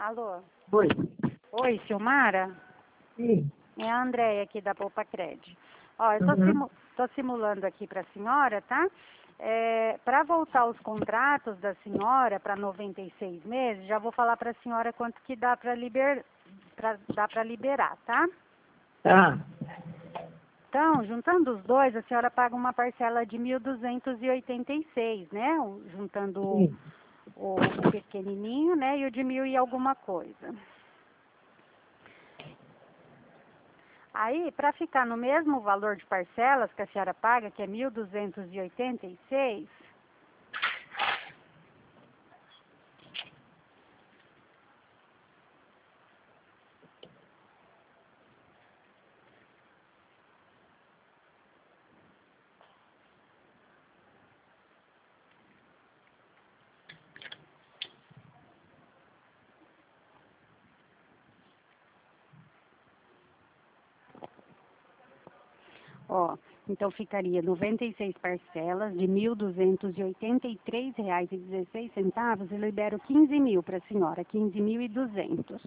Alô? Oi. Oi, Silmara? Sim. É a Andréia aqui da Poupa Cred. Ó, eu tô simulando aqui para a senhora, tá? Para voltar os contratos da senhora para 96 meses, já vou falar para a senhora quanto que dá para liberar, tá? Tá. Então, juntando os dois, a senhora paga uma parcela de 1.286, né? Juntando Sim. o pequenininho, né? E o de 1.000 e alguma coisa. Aí, para ficar no mesmo valor de parcelas que a senhora paga, que é 1.286, ó, então ficaria 96 parcelas de R$ 1.283,16 e libero 15.000 para a senhora, 15.200.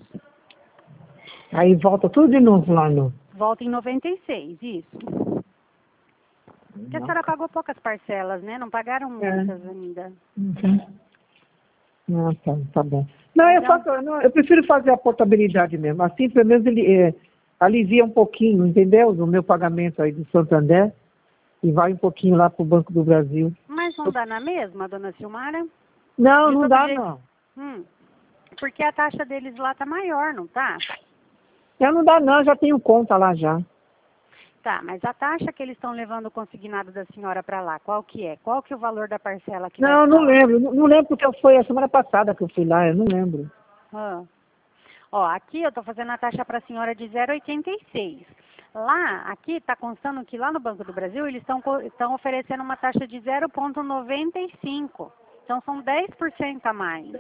Aí volta tudo de novo lá no... Volta em 96, isso. Porque a senhora pagou poucas parcelas, né? Não pagaram muitas ainda. Uhum. Ah, tá bom. Não, eu prefiro fazer a portabilidade mesmo. Assim, pelo menos ele alivia um pouquinho, entendeu? No meu pagamento aí do Santander e vai um pouquinho lá pro Banco do Brasil. Mas não dá na mesma, dona Silmara? Não, De não todo dá jeito. não. Porque a taxa deles lá tá maior, não tá? Não dá não, já tenho conta lá já. Tá, mas a taxa que eles estão levando o consignado da senhora para lá, qual que é? Qual que é o valor da parcela que vai Não, ficar não lá? lembro. Não lembro porque foi a semana passada que eu fui lá, eu não lembro. Ah. Ó, aqui eu tô fazendo a taxa para a senhora de 0,86. Lá, aqui está constando que lá no Banco do Brasil eles estão oferecendo uma taxa de 0,95. Então são 10% a mais.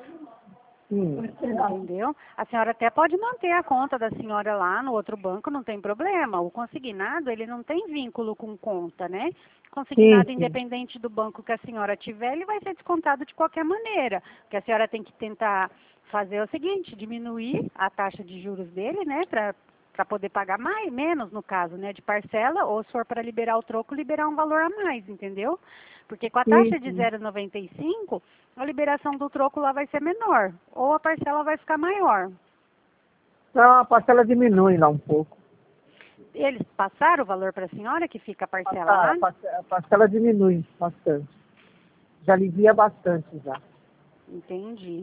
Entendeu? A senhora até pode manter a conta da senhora lá no outro banco, não tem problema. O consignado, ele não tem vínculo com conta, né? Consignado, Sim. independente do banco que a senhora tiver, ele vai ser descontado de qualquer maneira. O que a senhora tem que tentar fazer é o seguinte, diminuir a taxa de juros dele, né? Para poder pagar menos, no caso, né? De parcela, ou se for para liberar o troco, liberar um valor a mais, entendeu? Porque com a taxa de 0,95, a liberação do troco lá vai ser menor, ou a parcela vai ficar maior. Não, a parcela diminui lá um pouco. Eles passaram o valor para a senhora que fica a parcela lá? A parcela diminui bastante. Já alivia bastante já. Entendi.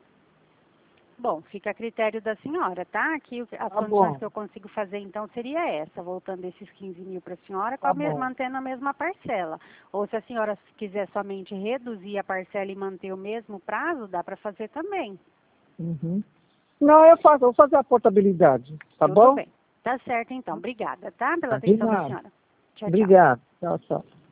Bom, fica a critério da senhora, tá? Aqui as Tá condições bom. que eu consigo fazer então seria essa, voltando esses 15.000 para a senhora, Tá bom. mantendo a mesma parcela. Ou se a senhora quiser somente reduzir a parcela e manter o mesmo prazo, dá para fazer também. Uhum. Não, vou fazer a portabilidade, tá Tudo bom? bem. Tá certo então. Obrigada, tá? Pela De atenção da nada. senhora. Tchau, tchau. Obrigado. Tchau, tchau.